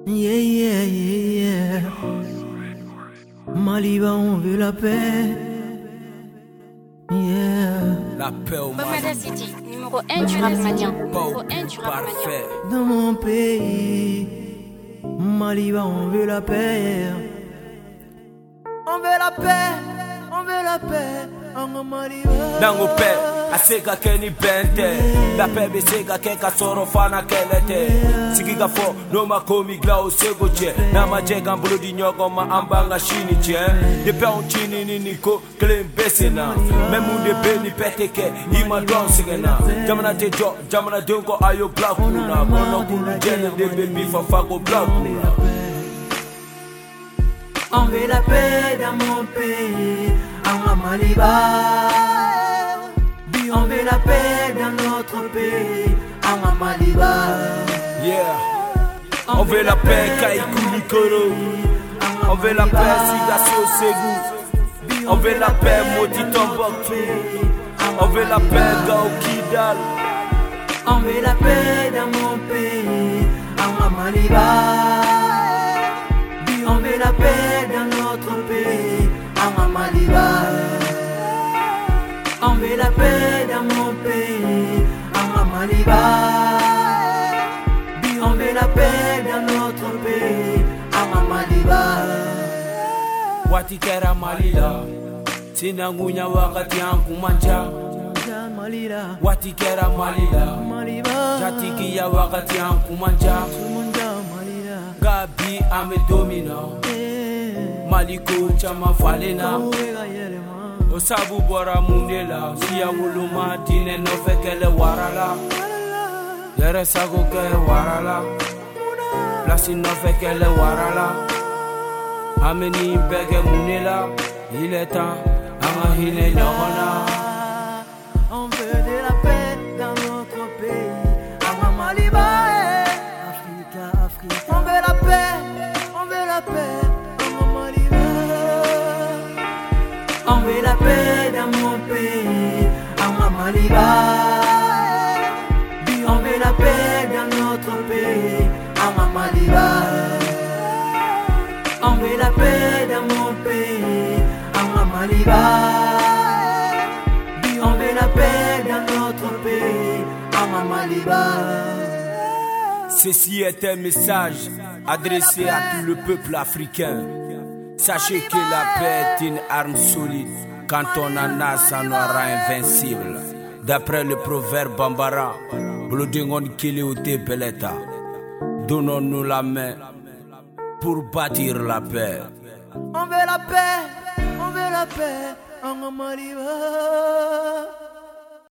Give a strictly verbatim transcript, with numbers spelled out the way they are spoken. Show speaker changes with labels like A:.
A: Yeah, yeah, yeah, yeah. Maliba, on veut la paix. Yeah.
B: La paix au Mali.
C: Bamada City, numéro un du rap malien. Numéro un du rap malien.
A: Dans mon pays, Maliba, on veut la paix. On veut la paix, on veut la paix.
B: Nango pe, asega keni bente. La pe be sega ke kasoro fana kelete. Sigiga fo, no makomi glao sego che. Nama jega mbulu di nyogo ma ambanga shini che. De pe on chini ni niko, klem besena. Memu de be ni peteke, ima don sigena. Jamana te jo, jamana dongo ayo black kuna. Kono kulu jene de baby fa fago black kuna.
A: On veut la paix dans mon pays, en Maliba. On veut la paix dans notre pays, en Maliba.
B: Yeah. On veut la paix, Kaikuli Koro. On veut la paix, Sigasio Segu. On veut la paix, Moti Tombouctou. On veut la paix, Gao Kidal.
A: On veut la paix dans mon pays, en Maliba. On veut la paix dans notre pays, en Maliba. On veut la paix dans mon pays, en Maliba. On veut la paix dans notre pays, en Maliba.
B: Watikera Malila, Sinangunya wakati yangu manja. Watikera Malila, Jatikia wakati yangu manja. Gabi ame domina, Maliko chama falena. Osabu bora mundela, siya wuluma dine no fekele warala. Yere sago ke warala, plasi no fekele warala. Ameni bege munela, il est temps, ama hine nyona.
A: On veut de la paix dans notre pays, en Maliba. Africa, Africa. On veut la paix, on veut la paix, en Maliba. On veut la paix dans mon pays, en Maliba. On veut la paix dans notre pays, en Maliba. On veut la paix dans mon pays, en Maliba. On veut la paix dans notre pays, en Maliba.
B: Ceci est un message adressé à tout le peuple africain. Sachez que la paix est une arme solide. Quand on en a, ça nous rend invincible. D'après le proverbe Bambara, Blodingon Kiliote Beleta, donnons-nous la main pour bâtir la paix.
A: On veut la paix, on veut la paix, en Maliba.